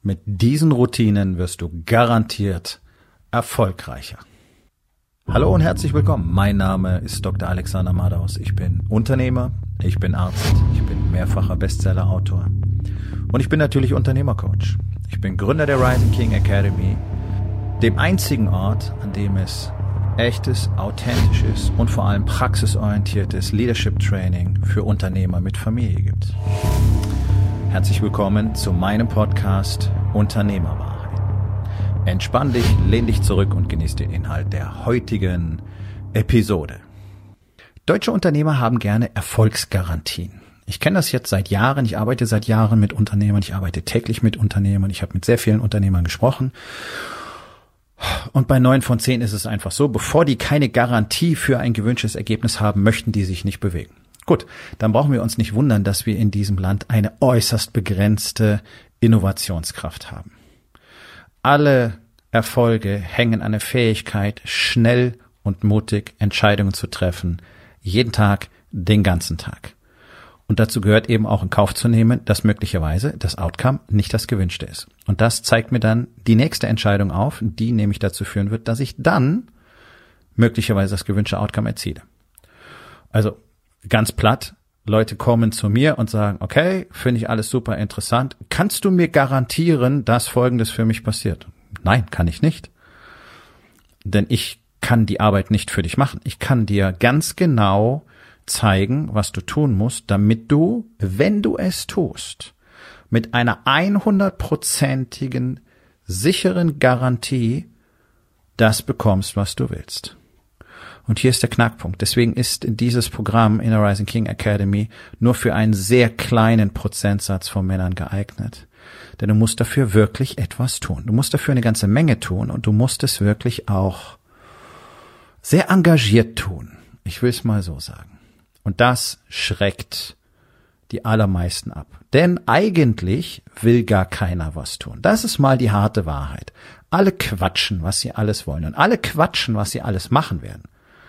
Mit diesen Routinen wirst du garantiert erfolgreicher. Hallo und herzlich willkommen. Mein Name ist Dr. Alexander Madaus. Ich bin Unternehmer, ich bin Arzt, ich bin mehrfacher Bestseller-Autor und ich bin natürlich Unternehmercoach. Ich bin Gründer der Rising King Academy, dem einzigen Ort, an dem es echtes, authentisches und vor allem praxisorientiertes Leadership Training für Unternehmer mit Familie gibt. Herzlich willkommen zu meinem Podcast Unternehmerwahrheit. Entspann dich, lehn dich zurück und genieß den Inhalt der heutigen Episode. Deutsche Unternehmer haben gerne Erfolgsgarantien. Ich kenne das jetzt seit Jahren, ich arbeite seit Jahren mit Unternehmern, ich arbeite täglich mit Unternehmern, ich habe mit sehr vielen Unternehmern gesprochen. Und bei 9 von 10 ist es einfach so, bevor die keine Garantie für ein gewünschtes Ergebnis haben, möchten die sich nicht bewegen. Gut, dann brauchen wir uns nicht wundern, dass wir in diesem Land eine äußerst begrenzte Innovationskraft haben. Alle Erfolge hängen an der Fähigkeit, schnell und mutig Entscheidungen zu treffen, jeden Tag, den ganzen Tag. Und dazu gehört eben auch in Kauf zu nehmen, dass möglicherweise das Outcome nicht das gewünschte ist. Und das zeigt mir dann die nächste Entscheidung auf, die nämlich dazu führen wird, dass ich dann möglicherweise das gewünschte Outcome erziele. Also ganz platt, Leute kommen zu mir und sagen, okay, finde ich alles super interessant. Kannst du mir garantieren, dass Folgendes für mich passiert? Nein, kann ich nicht. Denn ich kann die Arbeit nicht für dich machen. Ich kann dir ganz genau zeigen, was du tun musst, damit du, wenn du es tust, mit einer 100%igen sicheren Garantie das bekommst, was du willst. Und hier ist der Knackpunkt. Deswegen ist dieses Programm in der Rising King Academy nur für einen sehr kleinen Prozentsatz von Männern geeignet. Denn du musst dafür wirklich etwas tun. Du musst dafür eine ganze Menge tun und du musst es wirklich auch sehr engagiert tun. Ich will es mal so sagen. Und das schreckt die allermeisten ab. Denn eigentlich will gar keiner was tun. Das ist mal die harte Wahrheit. Alle quatschen, was sie alles wollen. Und alle quatschen, was sie alles machen werden.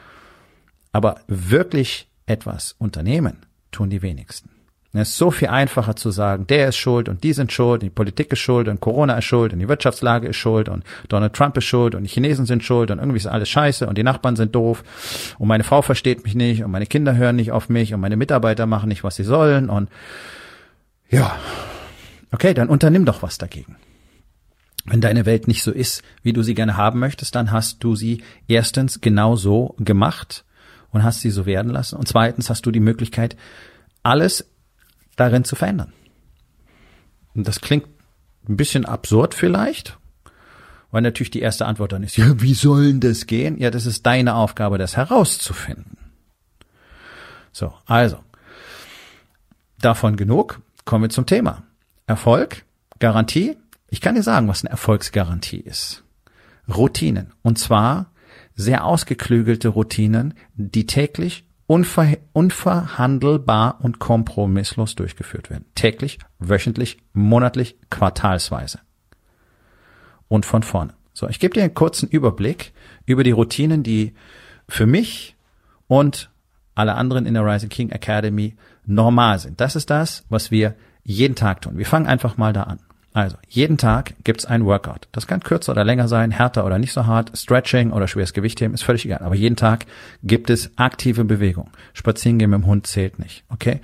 Aber wirklich etwas unternehmen tun die wenigsten. Es ist so viel einfacher zu sagen, der ist schuld und die sind schuld, die Politik ist schuld und Corona ist schuld und die Wirtschaftslage ist schuld und Donald Trump ist schuld und die Chinesen sind schuld und irgendwie ist alles scheiße und die Nachbarn sind doof und meine Frau versteht mich nicht und meine Kinder hören nicht auf mich und meine Mitarbeiter machen nicht, was sie sollen und ja, okay, dann unternimm doch was dagegen. Wenn deine Welt nicht so ist, wie du sie gerne haben möchtest, dann hast du sie erstens genau so gemacht und hast sie so werden lassen. Und zweitens hast du die Möglichkeit, alles darin zu verändern. Und das klingt ein bisschen absurd vielleicht, weil natürlich die erste Antwort dann ist, ja, wie soll denn das gehen? Ja, das ist deine Aufgabe, das herauszufinden. So, also, davon genug, kommen wir zum Thema. Erfolg, Garantie. Ich kann dir sagen, was eine Erfolgsgarantie ist. Routinen. Und zwar sehr ausgeklügelte Routinen, die täglich unverhandelbar und kompromisslos durchgeführt werden. Täglich, wöchentlich, monatlich, quartalsweise. Und von vorne. So, ich gebe dir einen kurzen Überblick über die Routinen, die für mich und alle anderen in der Rising King Academy normal sind. Das ist das, was wir jeden Tag tun. Wir fangen einfach mal da an. Also, jeden Tag gibt's ein Workout. Das kann kürzer oder länger sein, härter oder nicht so hart, Stretching oder schweres Gewichtheben, ist völlig egal. Aber jeden Tag gibt es aktive Bewegung. Spazieren gehen mit dem Hund zählt nicht, okay?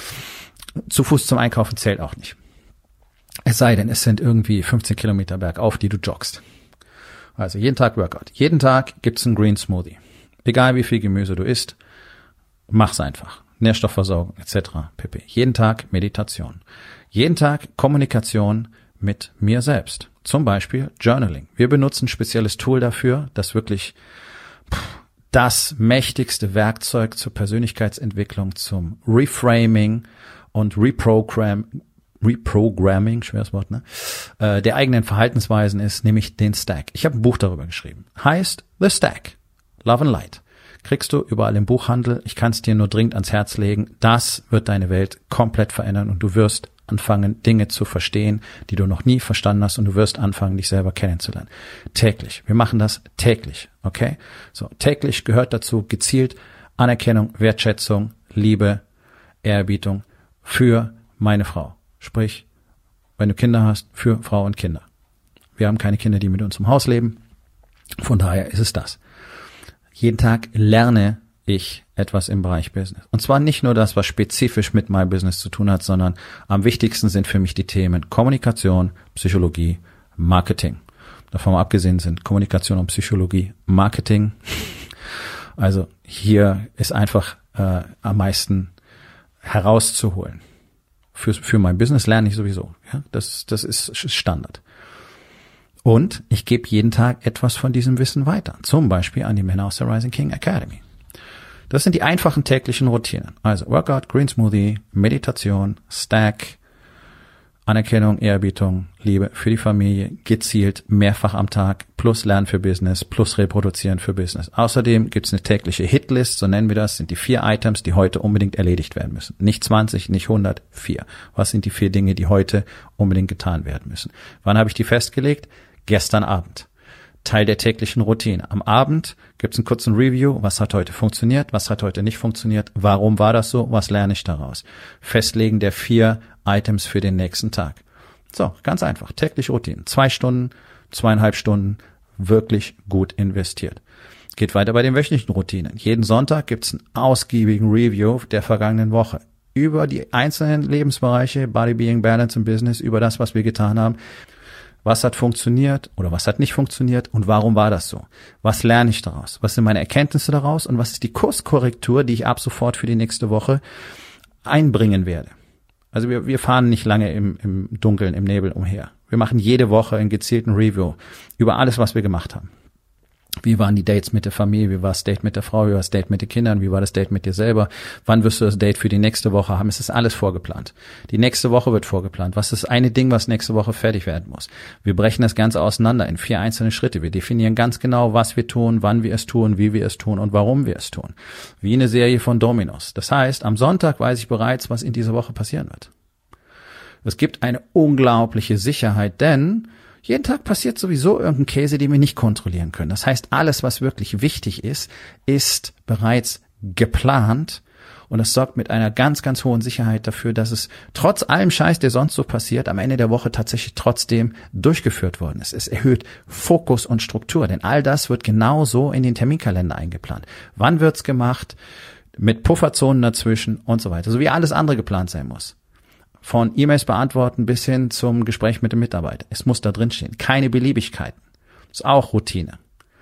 Zu Fuß zum Einkaufen zählt auch nicht. Es sei denn, es sind irgendwie 15 Kilometer bergauf, die du joggst. Also, jeden Tag Workout. Jeden Tag gibt's einen Green Smoothie. Egal wie viel Gemüse du isst, mach's einfach. Nährstoffversorgung etc. pp. Jeden Tag Meditation. Jeden Tag Kommunikation mit mir selbst. Zum Beispiel Journaling. Wir benutzen ein spezielles Tool dafür, das wirklich das mächtigste Werkzeug zur Persönlichkeitsentwicklung, zum Reframing und Reprogramming, schweres Wort, ne? Der eigenen Verhaltensweisen ist, nämlich den Stack. Ich habe ein Buch darüber geschrieben. Heißt The Stack. Love and Light. Kriegst du überall im Buchhandel. Ich kann es dir nur dringend ans Herz legen. Das wird deine Welt komplett verändern und du wirst anfangen, Dinge zu verstehen, die du noch nie verstanden hast und du wirst anfangen, dich selber kennenzulernen. Täglich. Wir machen das täglich, okay? So, täglich gehört dazu gezielt Anerkennung, Wertschätzung, Liebe, Ehrerbietung für meine Frau. Sprich, wenn du Kinder hast, für Frau und Kinder. Wir haben keine Kinder, die mit uns im Haus leben. Von daher ist es das. Jeden Tag lerne ich etwas im Bereich Business. Und zwar nicht nur das, was spezifisch mit My Business zu tun hat, sondern am wichtigsten sind für mich die Themen Kommunikation, Psychologie, Marketing. Davon mal abgesehen sind Kommunikation und Psychologie, Marketing. Also hier ist einfach am meisten herauszuholen. Für mein Business lerne ich sowieso. Ja? Das ist Standard. Und ich gebe jeden Tag etwas von diesem Wissen weiter. Zum Beispiel an die Männer aus der Rising King Academy. Das sind die einfachen täglichen Routinen. Also Workout, Green Smoothie, Meditation, Stack, Anerkennung, Ehrerbietung, Liebe für die Familie, gezielt mehrfach am Tag, plus Lernen für Business, plus Reproduzieren für Business. Außerdem gibt es eine tägliche Hitlist, so nennen wir das, sind die 4 Items, die heute unbedingt erledigt werden müssen. Nicht 20, nicht 100, 4. Was sind die 4 Dinge, die heute unbedingt getan werden müssen? Wann habe ich die festgelegt? Gestern Abend. Teil der täglichen Routine. Am Abend gibt es einen kurzen Review, was hat heute funktioniert, was hat heute nicht funktioniert, warum war das so, was lerne ich daraus. Festlegen der 4 Items für den nächsten Tag. So, ganz einfach, tägliche Routine. 2 Stunden, 2,5 Stunden, wirklich gut investiert. Geht weiter bei den wöchentlichen Routinen. Jeden Sonntag gibt es einen ausgiebigen Review der vergangenen Woche. Über die einzelnen Lebensbereiche, Body, Being, Balance und Business, über das, was wir getan haben. Was hat funktioniert oder was hat nicht funktioniert und warum war das so? Was lerne ich daraus? Was sind meine Erkenntnisse daraus und was ist die Kurskorrektur, die ich ab sofort für die nächste Woche einbringen werde? Also wir fahren nicht lange im Dunkeln, im Nebel umher. Wir machen jede Woche einen gezielten Review über alles, was wir gemacht haben. Wie waren die Dates mit der Familie? Wie war das Date mit der Frau? Wie war das Date mit den Kindern? Wie war das Date mit dir selber? Wann wirst du das Date für die nächste Woche haben? Es ist alles vorgeplant. Die nächste Woche wird vorgeplant. Was ist das eine Ding, was nächste Woche fertig werden muss? Wir brechen das Ganze auseinander in 4 einzelne Schritte. Wir definieren ganz genau, was wir tun, wann wir es tun, wie wir es tun und warum wir es tun. Wie eine Serie von Dominos. Das heißt, am Sonntag weiß ich bereits, was in dieser Woche passieren wird. Es gibt eine unglaubliche Sicherheit, denn jeden Tag passiert sowieso irgendein Käse, den wir nicht kontrollieren können. Das heißt, alles, was wirklich wichtig ist, ist bereits geplant und das sorgt mit einer ganz, ganz hohen Sicherheit dafür, dass es trotz allem Scheiß, der sonst so passiert, am Ende der Woche tatsächlich trotzdem durchgeführt worden ist. Es erhöht Fokus und Struktur, denn all das wird genauso in den Terminkalender eingeplant. Wann wird's gemacht? Mit Pufferzonen dazwischen und so weiter, so wie alles andere geplant sein muss. Von E-Mails beantworten bis hin zum Gespräch mit dem Mitarbeiter. Es muss da drin stehen. Keine Beliebigkeiten. Das ist auch Routine.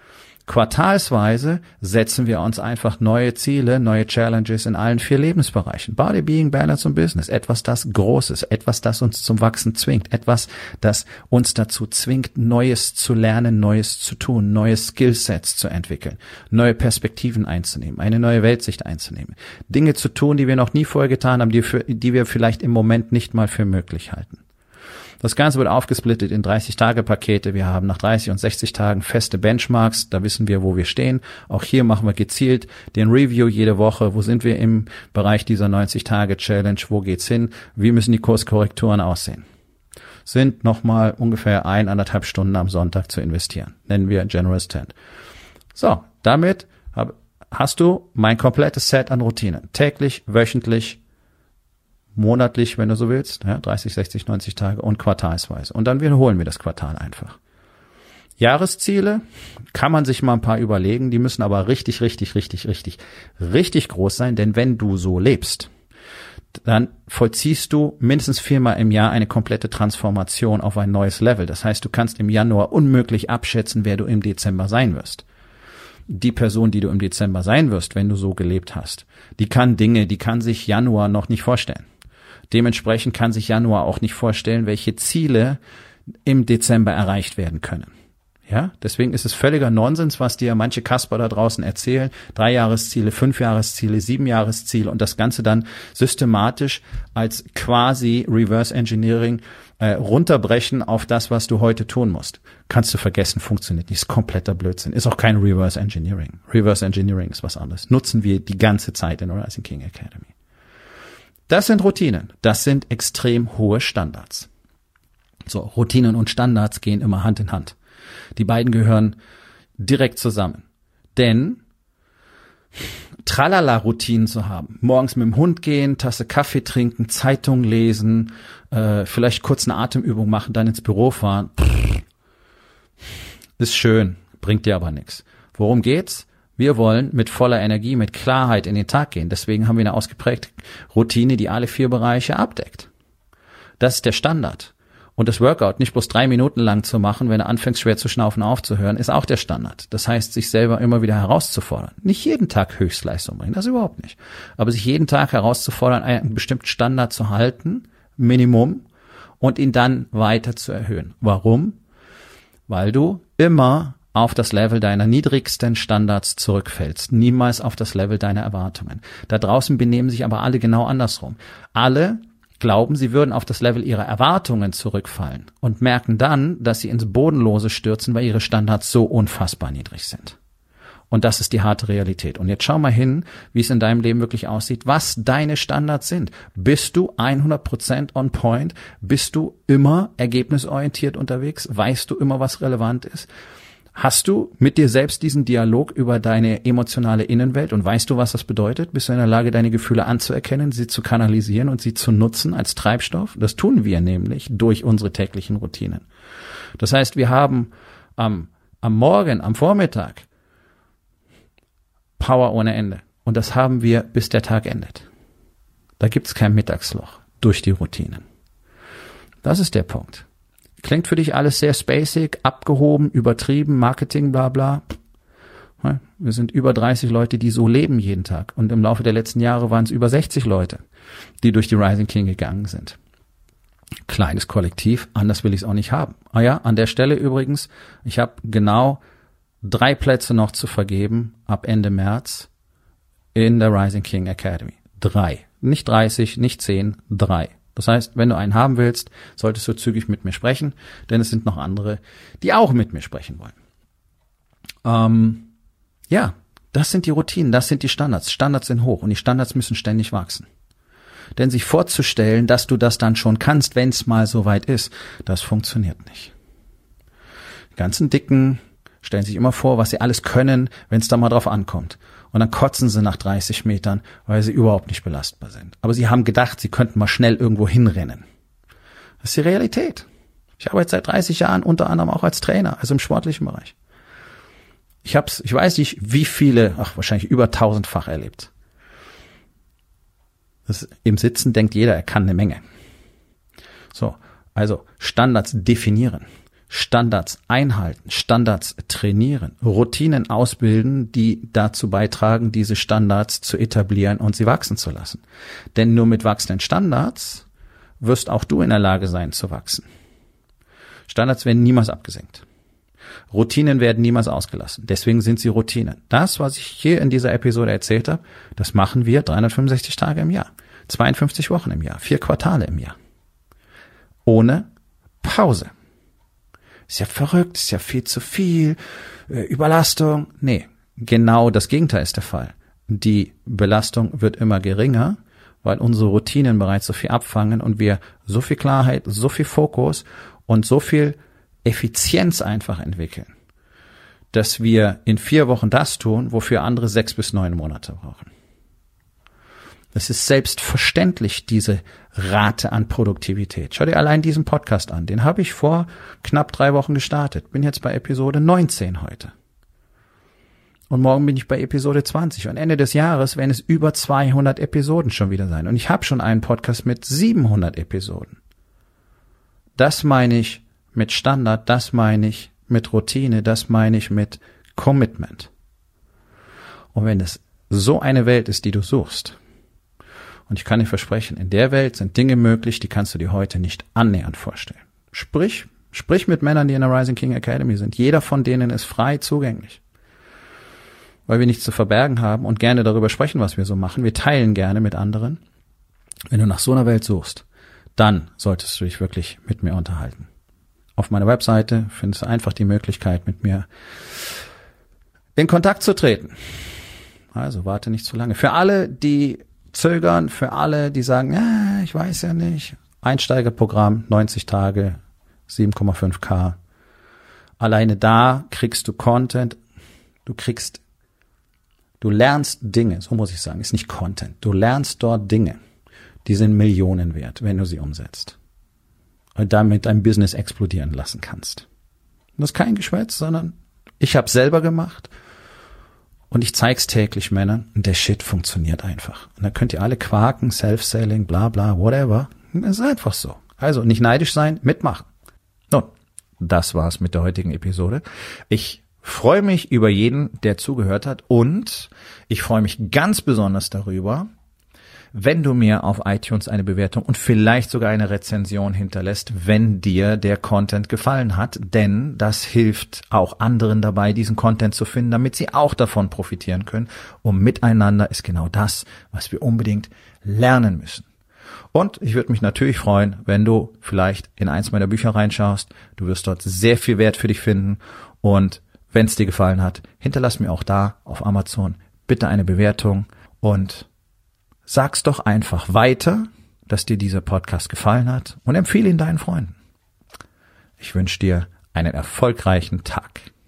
Quartalsweise setzen wir uns einfach neue Ziele, neue Challenges in allen 4 Lebensbereichen. Body, Being, Balance und Business. Etwas, das Großes. Etwas, das uns zum Wachsen zwingt. Etwas, das uns dazu zwingt, Neues zu lernen, Neues zu tun, neue Skillsets zu entwickeln, neue Perspektiven einzunehmen, eine neue Weltsicht einzunehmen. Dinge zu tun, die wir noch nie vorher getan haben, die wir vielleicht im Moment nicht mal für möglich halten. Das Ganze wird aufgesplittet in 30-Tage-Pakete. Wir haben nach 30 und 60 Tagen feste Benchmarks. Da wissen wir, wo wir stehen. Auch hier machen wir gezielt den Review jede Woche. Wo sind wir im Bereich dieser 90-Tage-Challenge? Wo geht's hin? Wie müssen die Kurskorrekturen aussehen? Sind nochmal ungefähr 1,5 Stunden am Sonntag zu investieren. Nennen wir Generous 10. So, damit hast du mein komplettes Set an Routinen. Täglich, wöchentlich, monatlich, wenn du so willst, ja, 30, 60, 90 Tage und quartalsweise. Und dann wiederholen wir das Quartal einfach. Jahresziele kann man sich mal ein paar überlegen, die müssen aber richtig groß sein, denn wenn du so lebst, dann vollziehst du mindestens 4-mal im Jahr eine komplette Transformation auf ein neues Level. Das heißt, du kannst im Januar unmöglich abschätzen, wer du im Dezember sein wirst. Die Person, die du im Dezember sein wirst, wenn du so gelebt hast, die kann sich Januar noch nicht vorstellen. Dementsprechend kann sich Januar auch nicht vorstellen, welche Ziele im Dezember erreicht werden können. Ja, deswegen ist es völliger Nonsens, was dir manche Kasper da draußen erzählen. 3-Jahresziele, 5-Jahresziele, 7-Jahresziele und das Ganze dann systematisch als quasi Reverse Engineering runterbrechen auf das, was du heute tun musst. Kannst du vergessen, funktioniert nicht, ist kompletter Blödsinn. Ist auch kein Reverse Engineering. Reverse Engineering ist was anderes. Nutzen wir die ganze Zeit in der Rising King Academy. Das sind Routinen. Das sind extrem hohe Standards. So, Routinen und Standards gehen immer Hand in Hand. Die beiden gehören direkt zusammen. Denn Tralala-Routinen zu haben. Morgens mit dem Hund gehen, Tasse Kaffee trinken, Zeitung lesen, vielleicht kurz eine Atemübung machen, dann ins Büro fahren. Ist schön, bringt dir aber nichts. Worum geht's? Wir wollen mit voller Energie, mit Klarheit in den Tag gehen. Deswegen haben wir eine ausgeprägte Routine, die alle 4 Bereiche abdeckt. Das ist der Standard. Und das Workout nicht bloß 3 Minuten lang zu machen, wenn du anfängst schwer zu schnaufen aufzuhören, ist auch der Standard. Das heißt, sich selber immer wieder herauszufordern. Nicht jeden Tag Höchstleistung bringen, das überhaupt nicht. Aber sich jeden Tag herauszufordern, einen bestimmten Standard zu halten, Minimum, und ihn dann weiter zu erhöhen. Warum? Weil du immer auf das Level deiner niedrigsten Standards zurückfällst, niemals auf das Level deiner Erwartungen. Da draußen benehmen sich aber alle genau andersrum. Alle glauben, sie würden auf das Level ihrer Erwartungen zurückfallen und merken dann, dass sie ins Bodenlose stürzen, weil ihre Standards so unfassbar niedrig sind. Und das ist die harte Realität. Und jetzt schau mal hin, wie es in deinem Leben wirklich aussieht, was deine Standards sind. Bist du 100% on point? Bist du immer ergebnisorientiert unterwegs? Weißt du immer, was relevant ist? Hast du mit dir selbst diesen Dialog über deine emotionale Innenwelt und weißt du, was das bedeutet? Bist du in der Lage, deine Gefühle anzuerkennen, sie zu kanalisieren und sie zu nutzen als Treibstoff? Das tun wir nämlich durch unsere täglichen Routinen. Das heißt, wir haben am Morgen, am Vormittag Power ohne Ende. Und das haben wir, bis der Tag endet. Da gibt's kein Mittagsloch durch die Routinen. Das ist der Punkt. Klingt für dich alles sehr spacig, abgehoben, übertrieben, Marketing, bla bla. Wir sind über 30 Leute, die so leben jeden Tag. Und im Laufe der letzten Jahre waren es über 60 Leute, die durch die Rising King gegangen sind. Kleines Kollektiv, anders will ich es auch nicht haben. Ah ja, an der Stelle übrigens, ich habe genau 3 Plätze noch zu vergeben ab Ende März in der Rising King Academy. 3. Nicht 30, nicht 10, 3. Das heißt, wenn du einen haben willst, solltest du zügig mit mir sprechen, denn es sind noch andere, die auch mit mir sprechen wollen. Ja, das sind die Routinen, das sind die Standards. Standards sind hoch und die Standards müssen ständig wachsen. Denn sich vorzustellen, dass du das dann schon kannst, wenn es mal soweit ist, das funktioniert nicht. Die ganzen Dicken stellen sich immer vor, was sie alles können, wenn es da mal drauf ankommt. Und dann kotzen sie nach 30 Metern, weil sie überhaupt nicht belastbar sind. Aber sie haben gedacht, sie könnten mal schnell irgendwo hinrennen. Das ist die Realität. Ich arbeite seit 30 Jahren unter anderem auch als Trainer, also im sportlichen Bereich. Ich weiß nicht, wie viele, wahrscheinlich über 1000-fach erlebt. Im Sitzen denkt jeder, er kann eine Menge. So, also Standards definieren. Standards einhalten, Standards trainieren, Routinen ausbilden, die dazu beitragen, diese Standards zu etablieren und sie wachsen zu lassen. Denn nur mit wachsenden Standards wirst auch du in der Lage sein zu wachsen. Standards werden niemals abgesenkt. Routinen werden niemals ausgelassen. Deswegen sind sie Routinen. Das, was ich hier in dieser Episode erzählt habe, das machen wir 365 Tage im Jahr, 52 Wochen im Jahr, 4 Quartale im Jahr. Ohne Pause. Ist ja verrückt, ist ja viel zu viel, Überlastung. Nee, genau das Gegenteil ist der Fall. Die Belastung wird immer geringer, weil unsere Routinen bereits so viel abfangen und wir so viel Klarheit, so viel Fokus und so viel Effizienz einfach entwickeln, dass wir in 4 Wochen das tun, wofür andere 6 bis 9 Monate brauchen. Das ist selbstverständlich, diese Rate an Produktivität. Schau dir allein diesen Podcast an. Den habe ich vor knapp 3 Wochen gestartet. Bin jetzt bei Episode 19 heute. Und morgen bin ich bei Episode 20. Und Ende des Jahres werden es über 200 Episoden schon wieder sein. Und ich habe schon einen Podcast mit 700 Episoden. Das meine ich mit Standard, das meine ich mit Routine, das meine ich mit Commitment. Und wenn es so eine Welt ist, die du suchst, und ich kann dir versprechen, in der Welt sind Dinge möglich, die kannst du dir heute nicht annähernd vorstellen. Sprich mit Männern, die in der Rising King Academy sind. Jeder von denen ist frei zugänglich. Weil wir nichts zu verbergen haben und gerne darüber sprechen, was wir so machen. Wir teilen gerne mit anderen. Wenn du nach so einer Welt suchst, dann solltest du dich wirklich mit mir unterhalten. Auf meiner Webseite findest du einfach die Möglichkeit, mit mir in Kontakt zu treten. Also warte nicht zu lange. Für alle, die zögern, für alle, die sagen, ja, ich weiß ja nicht. Einsteigerprogramm, 90 Tage, 7,5K. Alleine da kriegst du Content, du kriegst Du lernst Dinge, so muss ich sagen, ist nicht Content. Du lernst dort Dinge, die sind Millionen wert, wenn du sie umsetzt. Und damit dein Business explodieren lassen kannst. Und das ist kein Geschwätz, sondern ich habe selber gemacht und ich zeig's täglich Männern und der Shit funktioniert einfach. Und da könnt ihr alle quaken, Self-Selling, bla bla, whatever. Das ist einfach so. Also nicht neidisch sein, mitmachen. Nun, das war's mit der heutigen Episode. Ich freue mich über jeden, der zugehört hat und ich freue mich ganz besonders darüber, wenn du mir auf iTunes eine Bewertung und vielleicht sogar eine Rezension hinterlässt, wenn dir der Content gefallen hat, denn das hilft auch anderen dabei, diesen Content zu finden, damit sie auch davon profitieren können. Und miteinander ist genau das, was wir unbedingt lernen müssen. Und ich würde mich natürlich freuen, wenn du vielleicht in eins meiner Bücher reinschaust. Du wirst dort sehr viel Wert für dich finden. Und wenn es dir gefallen hat, hinterlass mir auch da auf Amazon bitte eine Bewertung und sag's doch einfach weiter, dass dir dieser Podcast gefallen hat und empfehle ihn deinen Freunden. Ich wünsche dir einen erfolgreichen Tag.